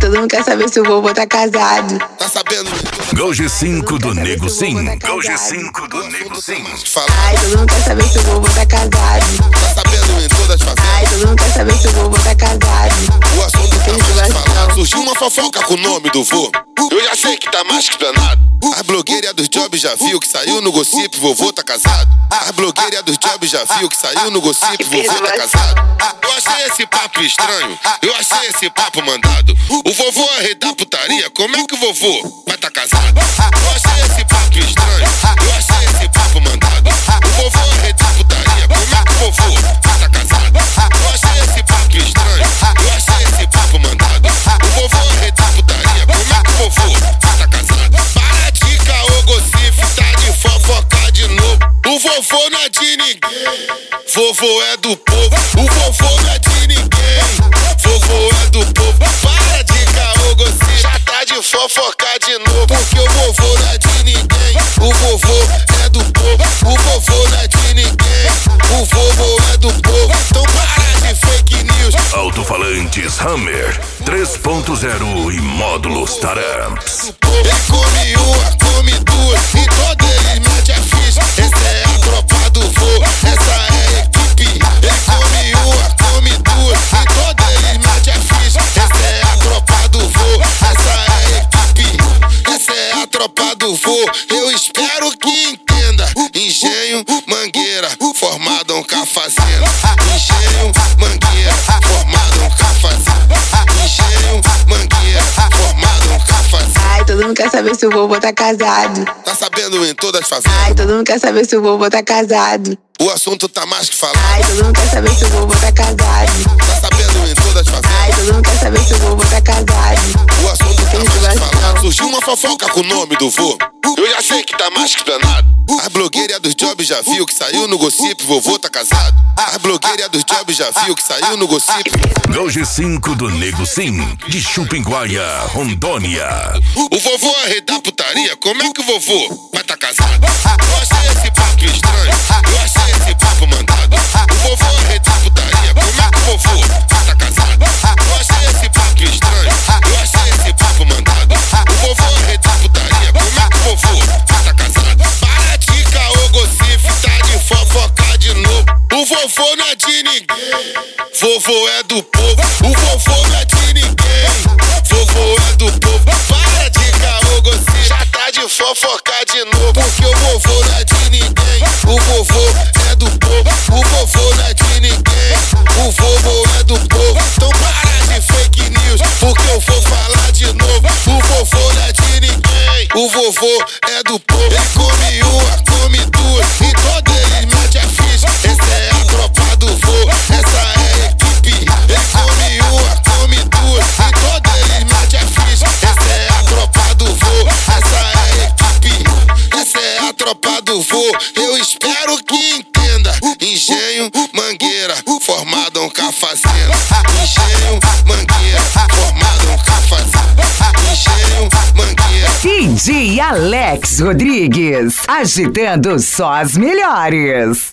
todo mundo quer saber se o vovô tá casado. Tá sabendo? Gol G5 do Nego Sim. Gol G5 do Nego Sim. Ai, todo mundo quer saber se o vovô tá casado. Tá sabendo em todas as favelas? Ai, todo mundo quer saber se o vovô tá casado. O assunto tá mais falado. Surgiu uma fofoca com o nome do vô. Eu já sei que tá mais que explanado. A blogueira dos jobs já viu que saiu no gossip, vovô tá casado. A blogueira dos jobs já viu que saiu no gossip, vovô tá casado. Eu achei esse papo estranho, eu achei esse papo mandado. O vovô é rei da putaria, como é que o vovô vai tá casado? Eu achei esse papo estranho, eu achei esse papo mandado. O vovô é rei da putaria, como é que o vovô vai tá casado? Eu achei esse papo estranho, eu achei esse papo mandado. O vovô é rei da putaria, como é que o vovô vai tá casado? Para de caô, gossip, tá de fofoca de novo. O vovô não é de ninguém, vovô é do povo. O vovô não é de ninguém, vovô é do povo. Para de caô, gossip, já tá de fofoca de novo. Porque o vovô não é de ninguém, o vovô é do povo. O vovô não é de ninguém, o vovô é do povo. Então para de fake news. Alto-falantes Hammer 3.0 e módulos Taramps. Ele come uma, come duas, e todo ele mete a ficha. Essa é a tropa do vô, essa é a equipe. Ele come uma, come duas, e todo ele mete a ficha. Essa é a tropa do vô, essa é a equipe. Essa é a tropa do vô, eu espero que entenda. Engenho, Mangueira, formado com a fazenda. Engenho, Mangueira, formado com a fazenda. Engenho, Mangueira, formado com a fazenda. Ai, todo mundo quer saber se o vovô tá casado. Tá sabendo em todas as favelas? Ai, todo mundo quer saber se o vovô tá casado. O assunto tá mais que falado. Ai, todo mundo quer saber se o vovô tá casado. Tá sabendo em todas as favelas? Ai, todo mundo quer saber se o vovô tá casado. O assunto tá mais que falado. Surgiu uma fofoca com o nome do vô. Eu já sei que tá mais que explanado. A blogueira dos jobs já viu que saiu no gossip, vovô tá casado. A blogueira dos jobs já viu que saiu no gossip. Gol G5 do Nego Sim, de Chupinguaia, Rondônia. O vovô é rei da putaria, como é que o vovô vai tá casado? Eu achei esse papo estranho, eu achei esse papo mandado. O vovô é rei da putaria, como é que o vovô vai tá casado? Eu achei esse papo estranho, eu achei esse papo mandado. O vovô é rei da putaria, como é que o vovô vai tá casado? Para de caô, gossip, tá de fofoca de novo. O vovô não é de ninguém, vovô é do povo. O vovô não é de ninguém, vovô é do povo. Para de caô, gossip, já tá de fofoca de novo. Porque o vovô não é de ninguém, o vovô é do povo. O vovô não é de ninguém, o vovô é do povo. Então para de fake news, porque eu vou falar de novo. O vovô não é de ninguém, o vovô é do povo. Ele come uma, come duas, e todo ele mete a ficha. Essa é a tropa do vô, essa é a equipe. Ele come uma, come duas, e todo ele mete a ficha. Essa é a tropa do vô, essa é a equipe. Essa é a tropa do vô, eu espero que entenda. Engenho, Mangueira, formado com a fazenda. Engenho, Mangueira, formado com a fazenda. Engenho, Mangueira. DJ Alex Rodrigues, agitando só as melhores.